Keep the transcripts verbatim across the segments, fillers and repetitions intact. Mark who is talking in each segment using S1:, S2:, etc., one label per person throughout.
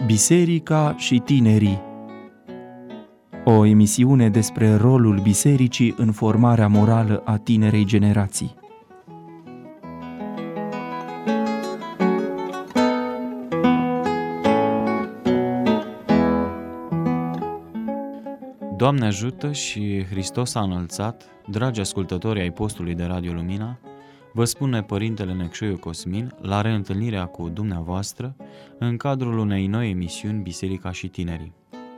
S1: Biserica și tinerii. O emisiune despre rolul bisericii în formarea morală a tinerei generații.
S2: Doamne ajută și Hristos a înălțat, dragi ascultători ai postului de Radio Lumina, vă spune Părintele Necșoiu Cosmin la reîntâlnirea cu dumneavoastră în cadrul unei noi emisiuni Biserica și tinerii.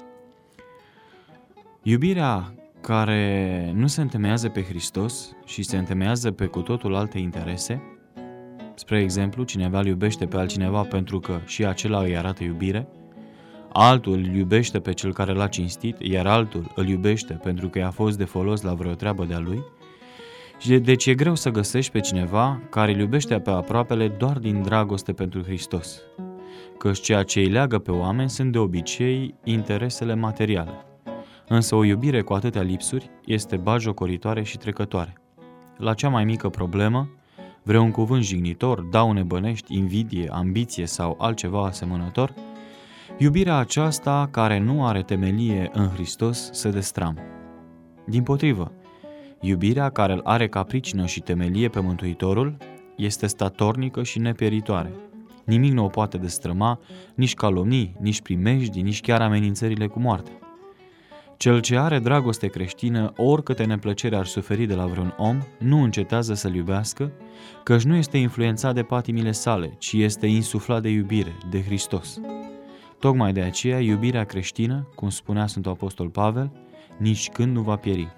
S2: Iubirea care nu se întemeiază pe Hristos și se întemeiază pe cu totul alte interese, spre exemplu, cineva îl iubește pe altcineva pentru că și acela îi arată iubire, altul îl iubește pe cel care l-a cinstit, iar altul îl iubește pentru că i-a fost de folos la vreo treabă de-a lui. Și deci e greu să găsești pe cineva care îl iubește pe aproapele doar din dragoste pentru Hristos, căci ceea ce îi leagă pe oameni sunt de obicei interesele materiale. Însă o iubire cu atâtea lipsuri este batjocoritoare și trecătoare. La cea mai mică problemă, vreun cuvânt jignitor, daune bănești, invidie, ambiție sau altceva asemănător, iubirea aceasta, care nu are temelie în Hristos, se destramă. Dimpotrivă, iubirea care îl are ca pricină și temelie pe Mântuitorul este statornică și nepieritoare. Nimic nu o poate destrăma, nici calomnii, nici primejdii, nici chiar amenințările cu moartea. Cel ce are dragoste creștină, oricâte neplăcere ar suferi de la vreun om, nu încetează să-l iubească, căci nu este influențat de patimile sale, ci este insuflat de iubire, de Hristos. Tocmai de aceea, iubirea creștină, cum spunea Sfântul Apostol Pavel, nici când nu va pieri.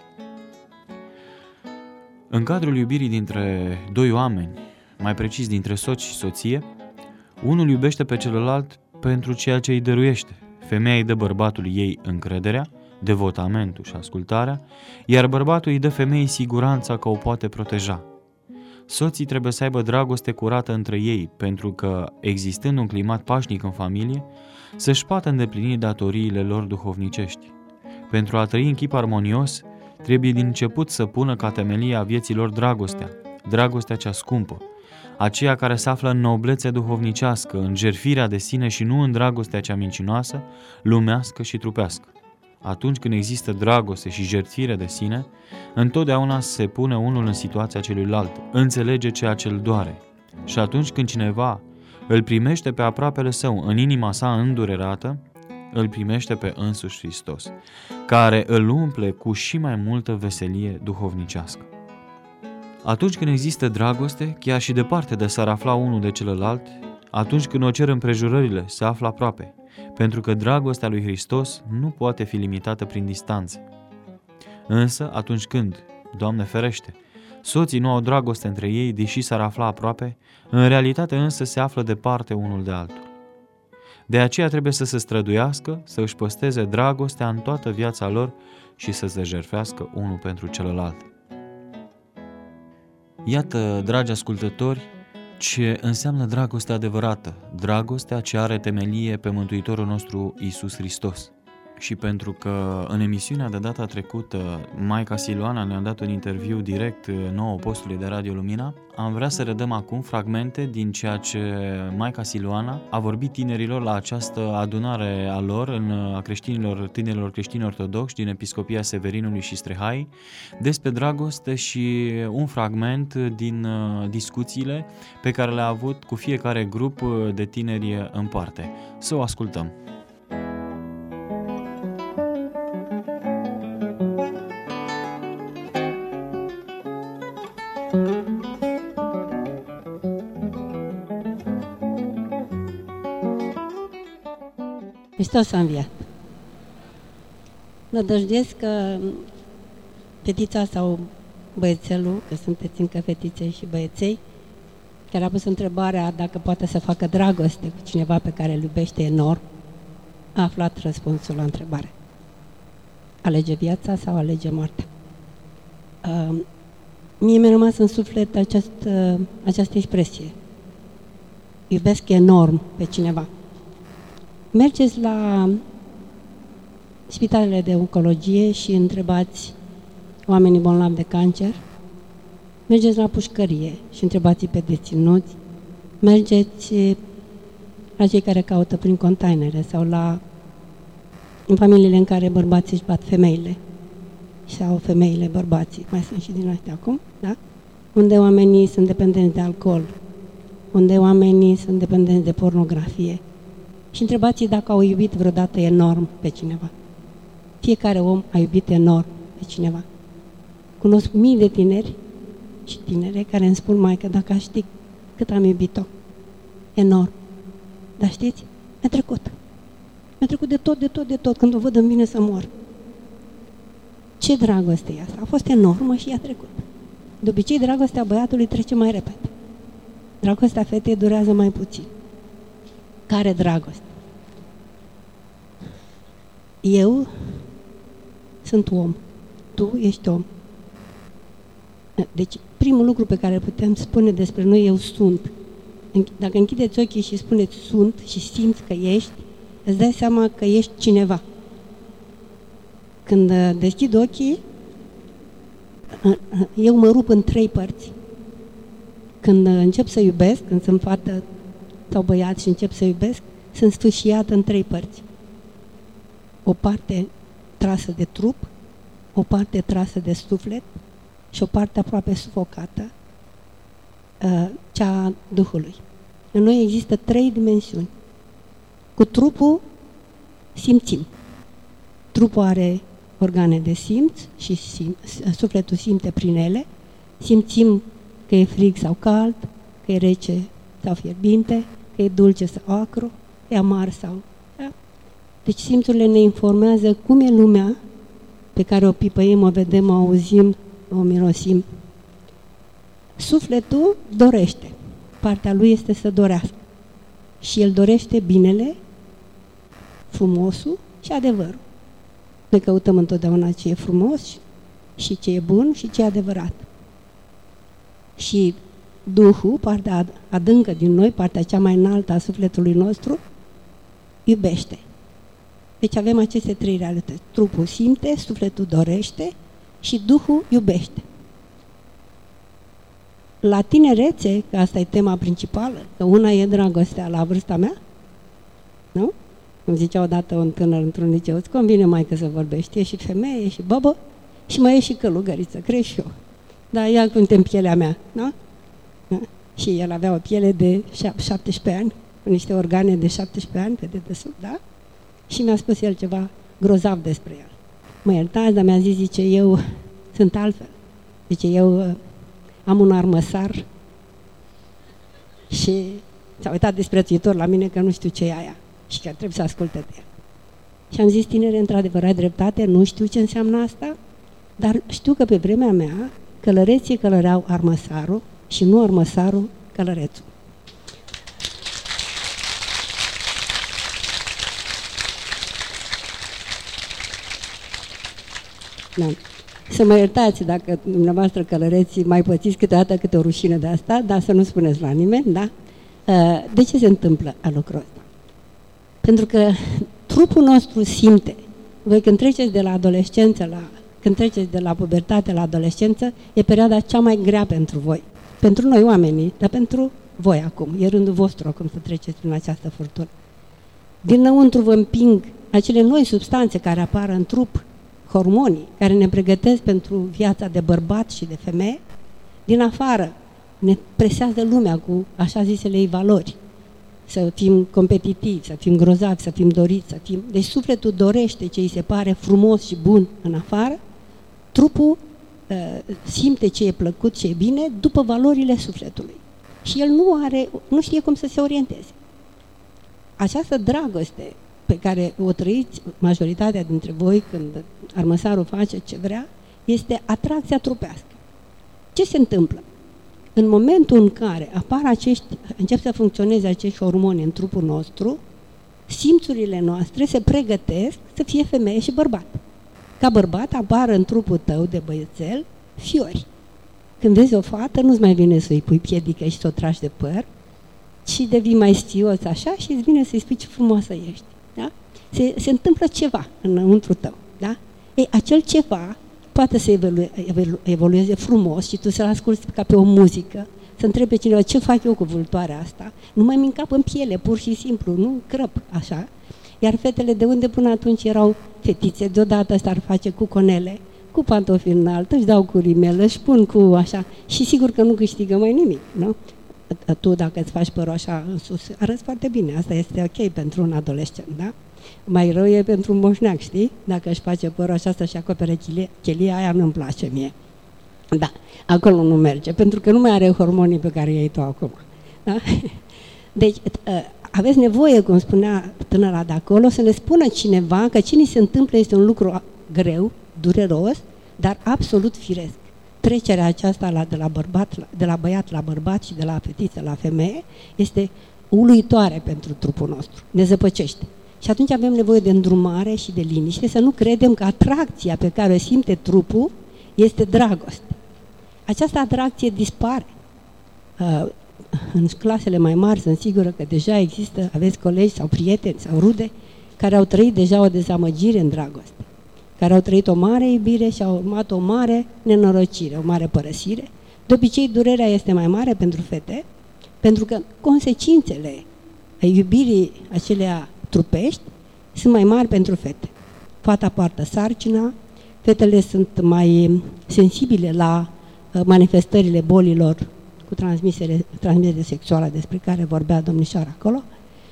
S2: În cadrul iubirii dintre doi oameni, mai precis dintre soț și soție, unul iubește pe celălalt pentru ceea ce îi dăruiește. Femeia îi dă bărbatului ei încrederea, devotamentul și ascultarea, iar bărbatul îi dă femeii siguranța că o poate proteja. Soții trebuie să aibă dragoste curată între ei, pentru că, existând un climat pașnic în familie, să-și poată îndeplini datoriile lor duhovnicești. Pentru a trăi în chip armonios, trebuie din început să pună ca temelie a vieții lor dragostea, dragostea cea scumpă, aceea care se află în noblețe duhovnicească, în jertfirea de sine și nu în dragostea cea mincinoasă, lumească și trupească. Atunci când există dragoste și jertfire de sine, întotdeauna se pune unul în situația celuilalt, înțelege ceea ce îl doare. Și atunci când cineva îl primește pe aproapele său în inima sa îndurerată, îl primește pe însuși Hristos, care îl umple cu și mai multă veselie duhovnicească. Atunci când există dragoste, chiar și departe de s-ar afla unul de celălalt, atunci când o cer împrejurările, se află aproape, pentru că dragostea lui Hristos nu poate fi limitată prin distanțe. Însă, atunci când, Doamne ferește, soții nu au dragoste între ei, deși s-ar afla aproape, în realitate însă se află departe unul de altul. De aceea trebuie să se străduiască, să își păstreze dragostea în toată viața lor și să se jertfească unul pentru celălalt. Iată, dragi ascultători, ce înseamnă dragostea adevărată, dragostea ce are temelie pe Mântuitorul nostru Iisus Hristos. Și pentru că în emisiunea de data trecută Maica Siluana ne-a dat un interviu direct nouă postului de Radio Lumina, am vrea să redăm acum fragmente din ceea ce Maica Siluana a vorbit tinerilor la această adunare a lor, în, a creștinilor, tinerilor creștini ortodoxi din Episcopia Severinului și Strehai, despre dragoste și un fragment din discuțiile pe care le-a avut cu fiecare grup de tineri în parte. Să o ascultăm.
S3: Hristos a înviat. Nădăjduiesc că fetița sau băiețelul, că sunteți încă fetițe și băieței, care a pus întrebarea dacă poate să facă dragoste cu cineva pe care îl iubește enorm, a aflat răspunsul la întrebare. Alege viața sau alege moartea? Uh, mie mi-a rămas în suflet acest, uh, această expresie. Iubesc enorm pe cineva. Mergeți la spitalele de oncologie și întrebați oamenii bolnavi de cancer, mergeți la pușcărie și întrebați pe deținuți, mergeți la cei care caută prin containere sau la în familiile în care bărbații își bat femeile sau femeile bărbații, mai sunt și din astea acum, da? Unde oamenii sunt dependenți de alcool, unde oamenii sunt dependenți de pornografie. Și întrebați dacă au iubit vreodată enorm pe cineva. Fiecare om a iubit enorm pe cineva. Cunosc mii de tineri și tinere care îmi spun, maică, dacă aș ști cât am iubit-o, enorm. Dar știți, mi-a trecut. Mi-a trecut de tot, de tot, de tot. Când o văd, îmi vine să mor. Ce dragoste e asta? A fost enormă și i-a trecut. De obicei, dragostea băiatului trece mai repede. Dragostea fetei durează mai puțin. Care dragoste? Eu sunt om. Tu ești om. Deci, primul lucru pe care putem spune despre noi, eu sunt. Dacă închideți ochii și spuneți sunt și simți că ești, îți dai seama că ești cineva. Când deschid ochii, eu mă rup în trei părți. Când încep să iubesc, când sunt fată sau băiat și încep să iubesc, sunt sfâșiată în trei părți. O parte trasă de trup, o parte trasă de suflet și o parte aproape sufocată, cea a Duhului. În noi există trei dimensiuni. Cu trupul simțim. Trupul are organe de simț și sim, sufletul simte prin ele. Simțim că e frig sau cald, că e rece sau fierbinte, că e dulce sau acru, e amar sau... Da? Deci simțurile ne informează cum e lumea pe care o pipăim, o vedem, o auzim, o mirosim. Sufletul dorește. Partea lui este să dorească. Și el dorește binele, frumosul și adevărul. Noi căutăm întotdeauna ce e frumos și ce e bun și ce e adevărat. Și Duhul, partea adâncă din noi, partea cea mai înaltă a sufletului nostru, iubește. Deci avem aceste trei realități. Trupul simte, sufletul dorește și Duhul iubește. La tinerețe, că asta e tema principală, că una e dragostea la vârsta mea, nu? Îmi zicea odată un tânăr într-un liceu, îți convine, maică, să vorbești, e și femeie, e și babă și mai e și călugăriță, crezi și eu. Dar ia cum te în pielea mea, nu? Da? Și el avea o piele de șaptesprezece ani, cu niște organe de șaptesprezece ani pe dedesubt, da? Și mi-a spus el ceva grozav despre el. Mă iertați, dar mi-a zis, zice, eu sunt altfel. Zice, eu am un armăsar și s-a uitat disprețuitor la mine că nu știu ce e aia și că trebuie să asculte de el. Și am zis, tinere, într-adevăr, ai dreptate, nu știu ce înseamnă asta, dar știu că pe vremea mea călăreții călăreau armăsarul și nu armăsarul călărețul. Da. Să mă iertați dacă dumneavoastră călăreții mai pățiți câteodată câte o rușine de asta, dar să nu spuneți la nimeni, da? De ce se întâmplă lucrul ăsta? Pentru că trupul nostru simte. Voi când treceți de la adolescență la... Când treceți de la pubertate la adolescență, e perioada cea mai grea pentru voi. Pentru noi oamenii, dar pentru voi acum. E rândul vostru acum să treceți prin această furtună. Dinăuntru vă împing acele noi substanțe care apar în trup, hormonii, care ne pregătesc pentru viața de bărbat și de femeie. Din afară ne presează lumea cu așa zisele ei valori. Să fim competitivi, să fim grozavi, să fim doriți, să fim... Deci sufletul dorește ce îi se pare frumos și bun în afară, trupul uh, simte ce e plăcut, ce e bine, după valorile sufletului. Și el nu are, nu știe cum să se orienteze. Această dragoste pe care o trăiți majoritatea dintre voi când armăsarul face ce vrea, este atracția trupească. Ce se întâmplă? În momentul în care apar acești, încep să funcționeze acești hormoni în trupul nostru, simțurile noastre se pregătesc să fie femeie și bărbat. Ca bărbat apar în trupul tău de băiețel fiori. Când vezi o fată, nu-ți mai vine să-i pui piedică și să o tragi de păr, ci devii mai stios așa și îți vine să-i spui ce frumoasă ești. Da? Se, se întâmplă ceva înăuntru tău. Da? Ei, acel ceva poate să evolu- evolu- evolueze frumos și tu să-l asculți ca pe o muzică să întrebe cineva ce fac eu cu vultoarea asta, nu mai încap în piele, pur și simplu, nu crăp, așa. Iar fetele de unde până atunci erau fetițe, deodată s-ar face cu conele, cu pantofi înalt, își dau cu rimelă, își pun cu așa și sigur că nu câștigă mai nimic, nu? Tu dacă îți faci părul așa în sus, arăți foarte bine, asta este ok pentru un adolescent, da? Mai rău e pentru un moșneac, știi? Dacă își face părul așa să-și acopere chelia, chelia aia nu-mi place mie. Da, acolo nu merge, pentru că nu mai are hormonii pe care i-ai tu acum. Da? Deci, aveți nevoie, cum spunea tânăra de acolo, să ne spună cineva că ce ni se întâmplă este un lucru greu, dureros, dar absolut firesc. Trecerea aceasta la, de, la bărbat, la, de la băiat la bărbat și de la fetiță la femeie este uluitoare pentru trupul nostru, ne zăpăcește. Și atunci avem nevoie de îndrumare și de liniște, să nu credem că atracția pe care o simte trupul este dragoste. Această atracție dispare. Uh, în clasele mai mari sunt sigură că deja există, aveți colegi sau prieteni sau rude care au trăit deja o dezamăgire în dragoste, care au trăit o mare iubire și au urmat o mare nenorocire, o mare părăsire. De obicei, durerea este mai mare pentru fete, pentru că consecințele iubirii acelea trupești sunt mai mari pentru fete. Fata poartă sarcina, fetele sunt mai sensibile la manifestările bolilor cu transmitere, transmitere sexuală despre care vorbea domnișoara acolo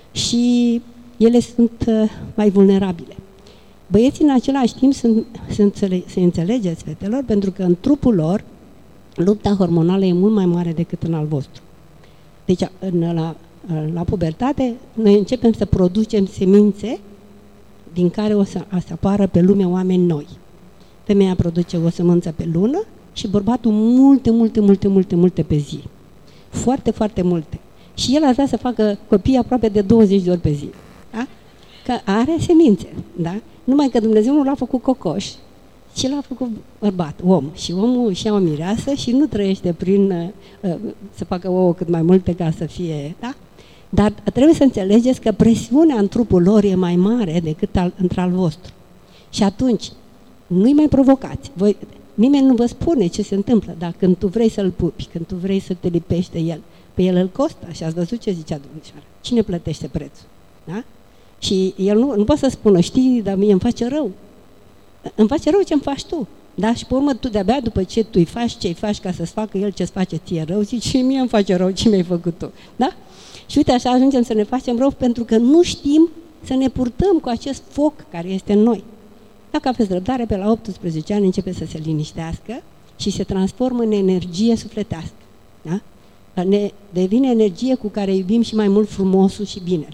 S3: și ele sunt mai vulnerabile. Băieții în același timp sunt, sunt să înțelegeți, fetelor, pentru că în trupul lor lupta hormonală e mult mai mare decât în al vostru. Deci în, la, la pubertate noi începem să producem semințe din care o să, o să apară pe lume oameni noi. Femeia produce o sămânță pe lună și bărbatul multe, multe, multe, multe, multe pe zi. Foarte, foarte multe. Și el ar vrea să facă copii aproape de douăzeci de ori pe zi. Da? Că are semințe, da? Numai că Dumnezeu nu l-a făcut cocoș, ci l-a făcut bărbat, om. Și omul și-a o mireasă și nu trăiește prin uh, să facă ouă cât mai multe ca să fie, da? Dar trebuie să înțelegeți că presiunea în trupul lor e mai mare decât al, între al vostru. Și atunci, nu-i mai provocați. Voi, nimeni nu vă spune ce se întâmplă, dar când tu vrei să-l pupi, când tu vrei să te lipești de el, pe el îl costă, și ați văzut ce zicea domnișoara. Cine plătește prețul? Da? Și el nu, nu poate să spună, știi, dar mie îmi face rău. Îmi face rău ce-mi faci tu. Da? Și pe urmă tu de-abia după ce tu îi faci ce-i faci ca să-ți facă el ce-ți face ție rău, zici, și mie îmi face rău ce mi-ai făcut tu. Da? Și uite, așa ajungem să ne facem rău pentru că nu știm să ne purtăm cu acest foc care este în noi. Dacă aveți răbdare, pe la optsprezece ani începe să se liniștească și se transformă în energie sufletească. Da? Ne devine energie cu care iubim și mai mult frumosul și binele.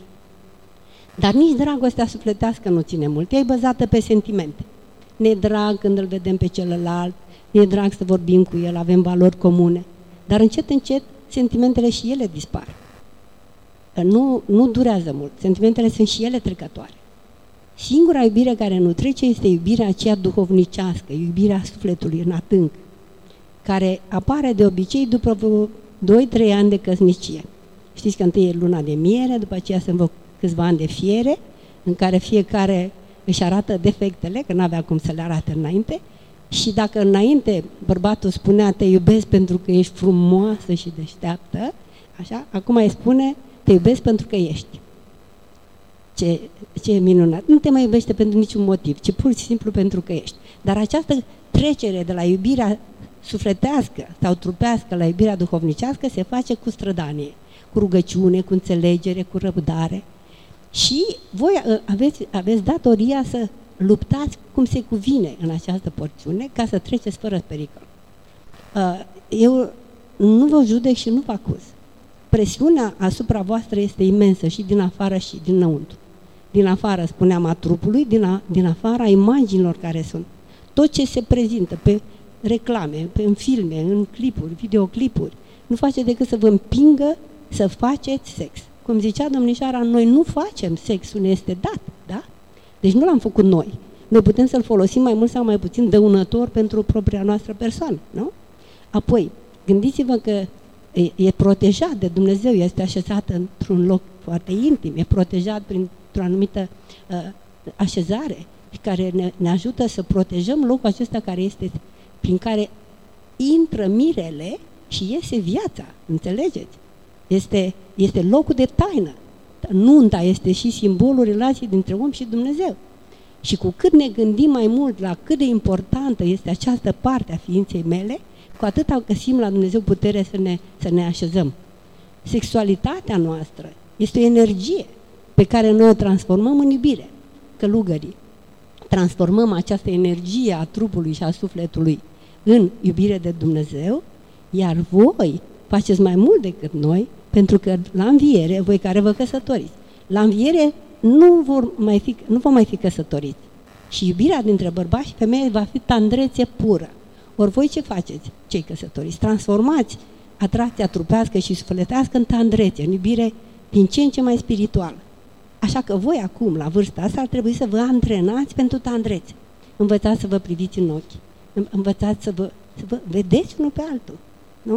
S3: Dar nici dragostea sufletească nu ține mult, ea e bazată pe sentimente. Ne-e drag când îl vedem pe celălalt, ne-e drag să vorbim cu el, avem valori comune. Dar încet, încet, sentimentele și ele dispar. Nu, nu durează mult, sentimentele sunt și ele trecătoare. Singura iubire care nu trece este iubirea aceea duhovnicească, iubirea sufletului în adânc, care apare de obicei după doi trei ani de căsnicie. Știți că întâi e luna de miere, după aceea sunt vreo câțiva ani de fiere, în care fiecare își arată defectele, că n-avea cum să le arate înainte, și dacă înainte bărbatul spunea te iubesc pentru că ești frumoasă și deșteaptă, așa, acum îi spune te iubesc pentru că ești. Ce, ce minunat! Nu te mai iubește pentru niciun motiv, ci pur și simplu pentru că ești. Dar această trecere de la iubirea sufletească sau trupească la iubirea duhovnicească se face cu strădanie, cu rugăciune, cu înțelegere, cu răbdare. Și voi aveți, aveți datoria să luptați cum se cuvine în această porțiune ca să treceți fără pericol. Eu nu vă judec și nu vă acuz. Presiunea asupra voastră este imensă și din afară și dinăuntru. Din afară, spuneam, a trupului, din, a, din afara imaginilor care sunt. Tot ce se prezintă pe reclame, pe, în filme, în clipuri, videoclipuri, nu face decât să vă împingă să faceți sex. Cum zicea domnișoara, noi nu facem, sexul ne este dat, da? Deci nu l-am făcut noi. Noi putem să-l folosim mai mult sau mai puțin dăunător pentru propria noastră persoană, nu? Apoi, gândiți-vă că e, e protejat de Dumnezeu, este așezat într-un loc foarte intim, e protejat printr-o anumită uh, așezare care ne, ne ajută să protejăm locul acesta care este, prin care intră mirele și iese viața, înțelegeți? Este, este locul de taină. Nunta este și simbolul relației dintre om și Dumnezeu. Și cu cât ne gândim mai mult la cât de importantă este această parte a ființei mele, cu atât găsim la Dumnezeu putere să ne, să ne așezăm. Sexualitatea noastră este o energie pe care noi o transformăm în iubire, călugării. Transformăm această energie a trupului și a sufletului în iubire de Dumnezeu, iar voi faceți mai mult decât noi, pentru că la înviere, voi care vă căsătoriți, la înviere nu vor mai fi, nu vor mai fi căsătoriți. Și iubirea dintre bărbați și femei va fi tandrețe pură. Ori voi ce faceți, cei căsătoriți? Transformați atracția trupească și sufletească în tandrețe, în iubire din ce în ce mai spirituală. Așa că voi acum, la vârsta asta, ar trebui să vă antrenați pentru tandrețe. Învățați să vă priviți în ochi, învățați să vă, să vă vedeți unul pe altul, nu?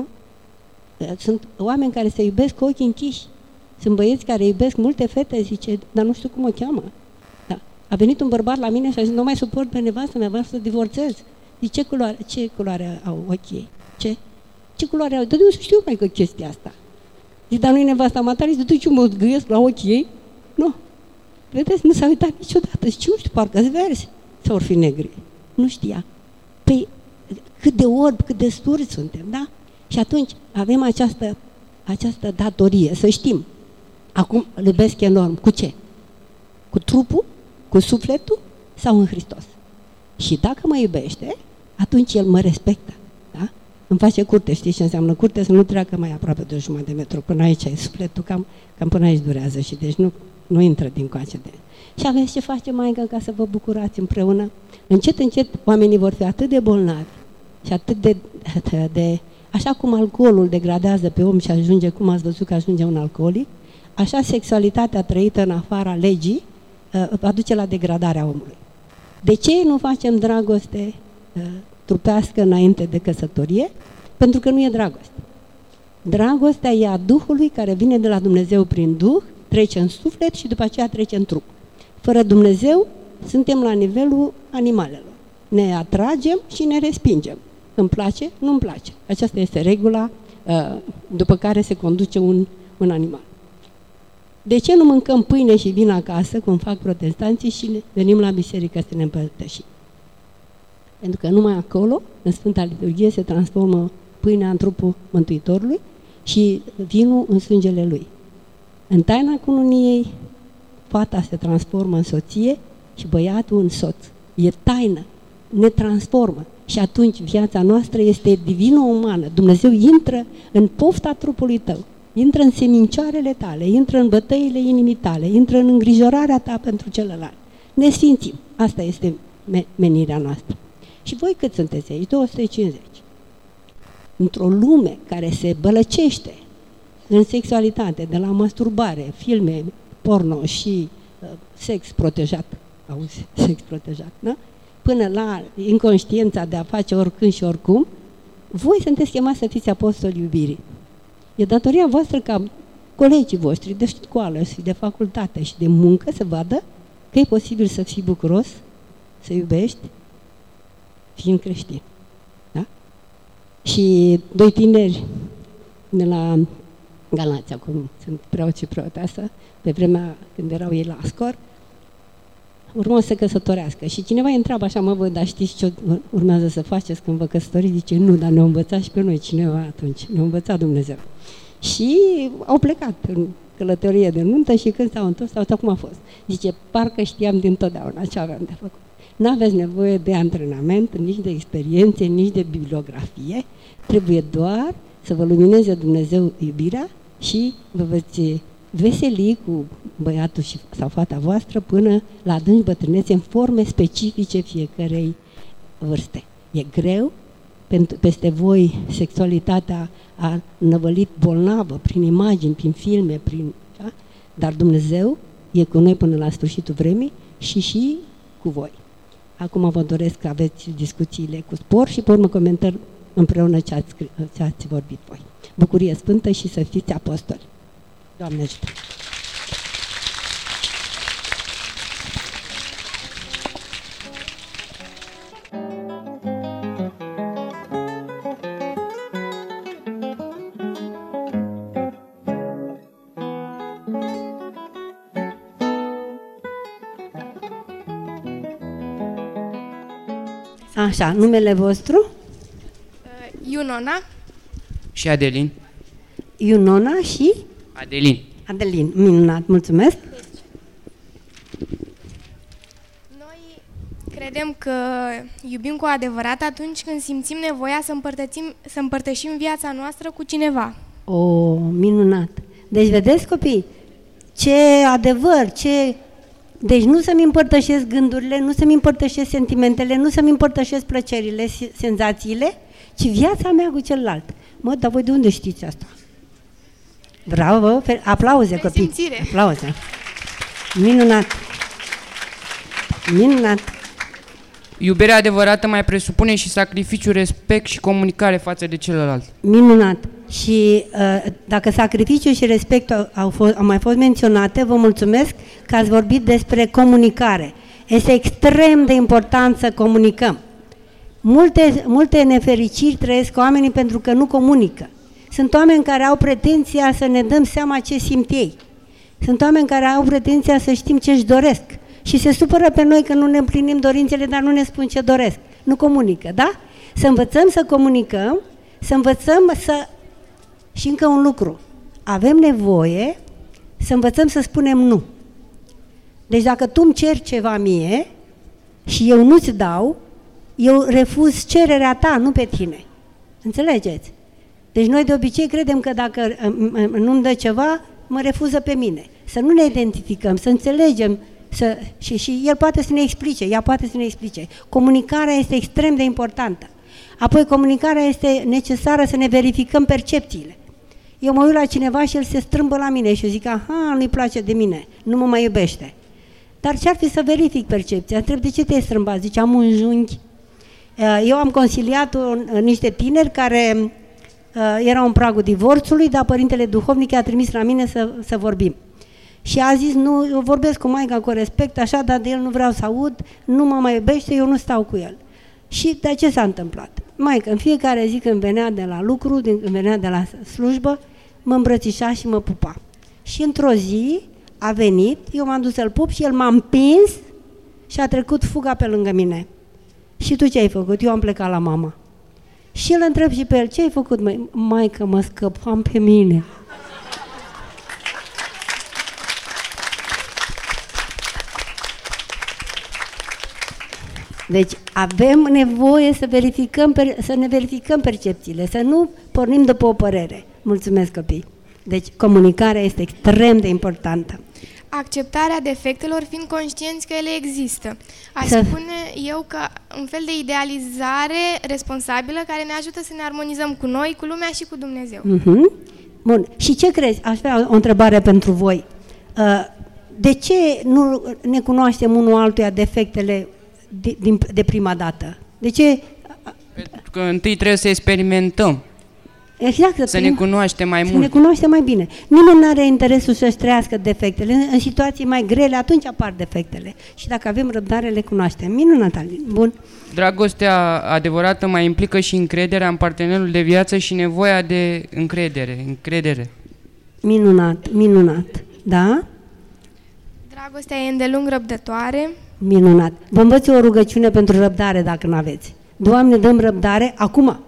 S3: Sunt oameni care se iubesc cu ochii închiși. Sunt băieți care iubesc multe fete, zice, dar nu știu cum o cheamă. Da. A venit un bărbat la mine și a zis, nu mai suport pe nevastă mea, vreau să divorțez. Zice, ce culoare, ce culoare au ochii ei? Ce? Ce culoare au? Dar de unde știu mai că chestia asta? Zic, dar nu-i nevasta matale, zic, duci mă gâiesc la ochii ei? Nu. Vedeți, nu s-a uitat niciodată. Zice, nu știu, parcă-s verzi sau or fi negri. Nu știa. Păi, cât de orbi, cât de surzi suntem, da? Și atunci avem această, această datorie, să știm. Acum îl iubesc enorm. Cu ce? Cu trupul? Cu sufletul? Sau în Hristos? Și dacă mă iubește, atunci El mă respectă. Da? Îmi face curte. Știți ce înseamnă curte? Să nu treacă mai aproape de o jumătate de metru. Până aici e sufletul, cam, cam până aici durează. Și deci nu, nu intră din coace de... Și aveți ce face, maică, ca să vă bucurați împreună? Încet, încet, oamenii vor fi atât de bolnavi și atât de... de, de așa cum alcoolul degradează pe om și ajunge, cum ați văzut că ajunge un alcoolic, așa sexualitatea trăită în afara legii uh, va duce la degradarea omului. De ce nu facem dragoste uh, trupească înainte de căsătorie? Pentru că nu e dragoste. Dragostea e a Duhului care vine de la Dumnezeu prin Duh, trece în suflet și după aceea trece în trup. Fără Dumnezeu suntem la nivelul animalelor. Ne atragem și ne respingem. Îmi place, nu-mi place. Aceasta este regula uh, după care se conduce un, un animal. De ce nu mâncăm pâine și vin acasă, cum fac protestanții, și ne venim la biserică să ne împărtășim? Pentru că numai acolo, în Sfânta Liturghie, se transformă pâinea în trupul Mântuitorului și vinul în sângele Lui. În taina cununiei, fata se transformă în soție și băiatul în soț. E taină, ne transformă. Și atunci viața noastră este divină-umană. Dumnezeu intră în pofta trupului tău, intră în semincioarele tale, intră în bătăile inimii tale, intră în îngrijorarea ta pentru celălalt. Ne sfințim. Asta este menirea noastră. Și voi cât sunteți aici? două sute cincizeci. Într-o lume care se bălăcește în sexualitate, de la masturbare, filme, porno și uh, sex protejat, auzi, sex protejat, da? Până la inconștiența de a face oricând și oricum, voi sunteți chemați să fiți apostoli iubirii. E datoria voastră ca colegii voștri de școală și de facultate și de muncă să vadă că e posibil să fii bucuros, să iubești, fiind creștin. Da? Și doi tineri de la Galați, acum sunt preot și preoteasă, pe vremea când erau ei la Ascor, urmau să căsătorească. Și cineva îi întreabă așa, mă, vă, dar știți ce urmează să faceți când vă căsătoriți? Zice, nu, dar ne-a învățat și pe noi cineva atunci. Ne-a învățat Dumnezeu. Și au plecat în călătorie de nuntă și când s-au întors, au uitat cum a fost. Zice, parcă știam dintotdeauna ce aveam de făcut. Nu aveți nevoie de antrenament, nici de experiențe, nici de bibliografie. Trebuie doar să vă lumineze Dumnezeu iubirea și vă veți veseli cu băiatul și, sau fata voastră până la adânci bătrânețe în forme specifice fiecărei vârste. E greu, pentru, peste voi sexualitatea a năvălit bolnavă prin imagini, prin filme, prin, da? Dar Dumnezeu e cu noi până la sfârșitul vremii și și cu voi. Acum vă doresc că aveți discuțiile cu spor și pe urmă comentări împreună ce ați, ce ați vorbit voi. Bucurie sfântă și să fiți apostoli. Doamne ajută! Așa, numele vostru?
S4: Iunona.
S5: Și Adelin.
S3: Iunona și?
S5: Adelin.
S3: Adelin, minunat, mulțumesc.
S4: Noi credem că iubim cu adevărat atunci când simțim nevoia să împărtășim, să împărtășim viața noastră cu cineva.
S3: O, minunat. Deci, vedeți, copii, ce adevăr, ce... Deci nu să-mi împărtășesc gândurile, nu să-mi împărtășesc sentimentele, nu să-mi împărtășesc plăcerile, senzațiile, ci viața mea cu celălalt. Mă, dar voi de unde știți asta? Bravo, aplauze, copii. Aplauze. Minunat. Minunat.
S5: Iubirea adevărată mai presupune și sacrificiu, respect și comunicare față de celălalt.
S3: Minunat. Și uh, dacă sacrificiu și respect au, au, fost, au mai fost menționate, vă mulțumesc că ați vorbit despre comunicare. Este extrem de important să comunicăm. Multe, multe nefericiri trăiesc oamenii pentru că nu comunică. Sunt oameni care au pretenția să ne dăm seama ce simt ei. Sunt oameni care au pretenția să știm ce își doresc. Și se supără pe noi că nu ne împlinim dorințele, dar nu ne spun ce doresc. Nu comunică, da? Să învățăm să comunicăm, să învățăm să... Și încă un lucru. Avem nevoie să învățăm să spunem nu. Deci dacă tu îmi ceri ceva mie și eu nu-ți dau, eu refuz cererea ta, nu pe tine. Înțelegeți? Deci noi de obicei credem că dacă nu-mi dă ceva, mă refuză pe mine. Să nu ne identificăm, să înțelegem să, și, și el poate să ne explice, ea poate să ne explice. Comunicarea este extrem de importantă. Apoi comunicarea este necesară să ne verificăm percepțiile. Eu mă uit la cineva și el se strâmbă la mine și eu zic, aha, nu-i place de mine, nu mă mai iubește. Dar ce-ar fi să verific percepția? Întreb, de ce te-ai strâmbat? Zice, am un junghi. Eu am consiliat un, niște tineri care uh, erau în pragul divorțului, dar părintele duhovnic i-a trimis la mine să, să vorbim. Și a zis, nu, eu vorbesc cu maica cu respect, așa, dar de el nu vreau să aud, nu mă mai iubește, eu nu stau cu el. Și de ce s-a întâmplat? Maică, în fiecare zi când venea de la lucru, când venea de la slujbă, mă îmbrățișa și mă pupa. Și într-o zi a venit, eu m-am dus să-l pup și el m-a împins și a trecut fuga pe lângă mine. Și tu ce ai făcut? Eu am plecat la mama. Și îl întreb și pe el, ce ai făcut, măi? Maică, mă scăpam pe mine. Deci avem nevoie să, verificăm, să ne verificăm percepțiile, să nu pornim după o părere. Mulțumesc, copii. Deci comunicarea este extrem de importantă.
S4: Acceptarea defectelor, fiind conștienți că ele există. Aș
S3: să...
S4: spune eu că un fel de idealizare responsabilă care ne ajută să ne armonizăm cu noi, cu lumea și cu Dumnezeu.
S3: Uh-huh. Bun. Și ce crezi? Aș avea o întrebare pentru voi. De ce nu ne cunoaștem unul altuia defectele de, de prima dată? De ce?
S5: Pentru că întâi trebuie să experimentăm.
S3: Exact,
S5: să ne cunoaștem mai
S3: să
S5: mult.
S3: ne cunoaștem mai bine. Nimeni nu are interesul să-și trăiască defectele. În, în situații mai grele, atunci apar defectele. Și dacă avem răbdare, le cunoaștem. Minunat, Alin. Bun.
S5: Dragostea adevărată mai implică și încrederea în partenerul de viață și nevoia de încredere. Încredere.
S3: Minunat, minunat. Da?
S4: Dragostea e îndelung răbdătoare.
S3: Minunat. Vă învăț o rugăciune pentru răbdare, dacă n-aveți. Doamne, dăm răbdare acum.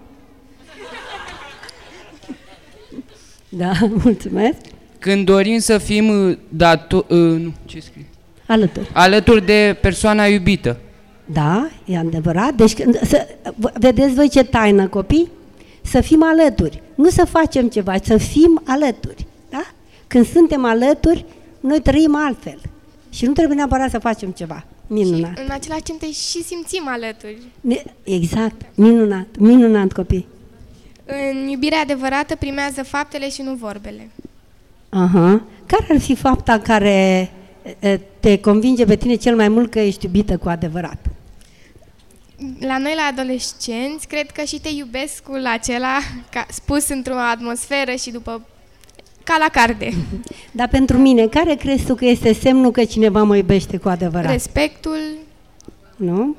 S3: Da, mulțumesc.
S5: Când dorim să fim dato- uh, nu, ce scrie?
S3: Alături.
S5: Alături de persoana iubită.
S3: Da, e adevărat. Deci, să, vedeți voi ce taină, copii? Să fim alături. Nu să facem ceva, să fim alături. Da? Când suntem alături, noi trăim altfel. Și nu trebuie neapărat să facem ceva. Minunat.
S4: Și în același timp și simțim alături.
S3: Exact. Minunat. Minunat, copii.
S4: În iubirea adevărată primează faptele și nu vorbele.
S3: Aha. Care ar fi fapta care te convinge pe tine cel mai mult că ești iubită cu adevărat?
S4: La noi, la adolescenți, cred că și te iubescul acela, ca, spus într-o atmosferă și după... ca la carte.
S3: Dar pentru mine, care crezi tu că este semnul că cineva mă iubește cu adevărat?
S4: Respectul.
S3: Nu?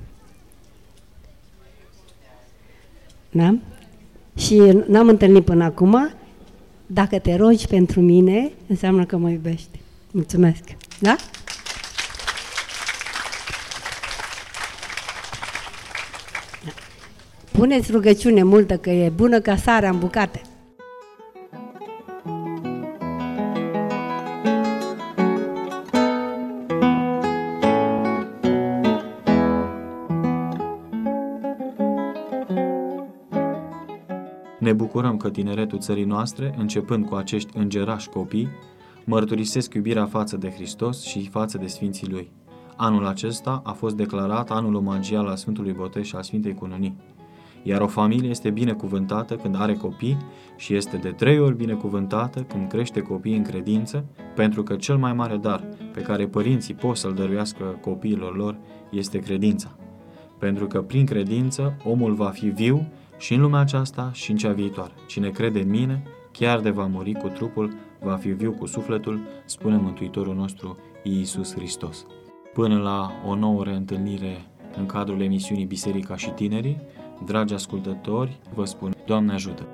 S3: Da? Și n-am întâlnit până acum. Dacă te rogi pentru mine, înseamnă că mă iubești. Mulțumesc. Da? puneți rugăciune multă, că e bună ca sarea în bucate.
S2: Ne bucurăm că tineretul țării noastre, începând cu acești îngerași copii, mărturisesc iubirea față de Hristos și față de Sfinții Lui. Anul acesta a fost declarat anul omagial al Sfântului Botez și al Sfintei Cununii. Iar o familie este binecuvântată când are copii și este de trei ori binecuvântată când crește copiii în credință, pentru că cel mai mare dar pe care părinții pot să-l dăruiască copiilor lor este credința. Pentru că prin credință omul va fi viu și în lumea aceasta și în cea viitoare. Cine crede în mine, chiar de va muri cu trupul, va fi viu cu sufletul, spune Mântuitorul nostru Iisus Hristos. Până la o nouă reîntâlnire în cadrul emisiunii Biserica și Tinerii, dragi ascultători, vă spun, Doamne ajută!